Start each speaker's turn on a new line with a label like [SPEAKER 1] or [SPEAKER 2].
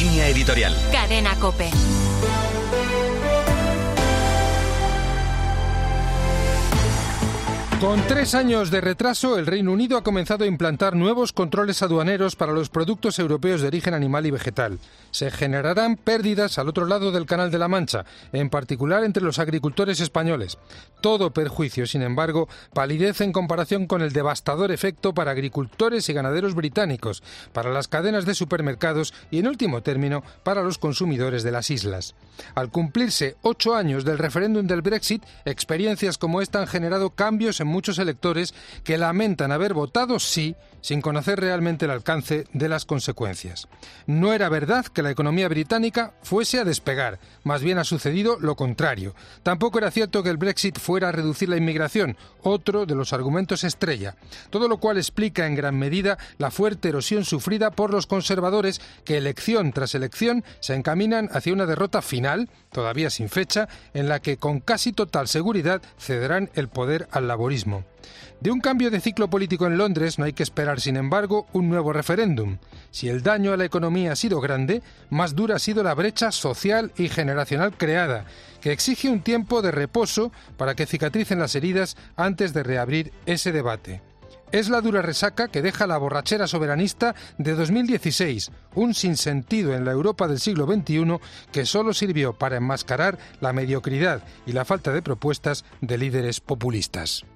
[SPEAKER 1] Línea editorial.
[SPEAKER 2] Cadena COPE.
[SPEAKER 3] Con 3 años de retraso, el Reino Unido ha comenzado a implantar nuevos controles aduaneros para los productos europeos de origen animal y vegetal. Se generarán pérdidas al otro lado del Canal de la Mancha, en particular entre los agricultores españoles. Todo perjuicio, sin embargo, palidece en comparación con el devastador efecto para agricultores y ganaderos británicos, para las cadenas de supermercados y, en último término, para los consumidores de las islas. Al cumplirse 8 años del referéndum del Brexit, experiencias como esta han generado cambios en muchos electores que lamentan haber votado sí sin conocer realmente el alcance de las consecuencias. No era verdad que la economía británica fuese a despegar, más bien ha sucedido lo contrario. Tampoco era cierto que el Brexit fuera a reducir la inmigración, otro de los argumentos estrella. Todo lo cual explica en gran medida la fuerte erosión sufrida por los conservadores que elección tras elección se encaminan hacia una derrota final, todavía sin fecha, en la que con casi total seguridad cederán el poder al laborismo. De un cambio de ciclo político en Londres no hay que esperar, sin embargo, un nuevo referéndum. Si el daño a la economía ha sido grande, más dura ha sido la brecha social y generacional creada, que exige un tiempo de reposo para que cicatricen las heridas antes de reabrir ese debate. Es la dura resaca que deja la borrachera soberanista de 2016, un sinsentido en la Europa del siglo XXI que solo sirvió para enmascarar la mediocridad y la falta de propuestas de líderes populistas.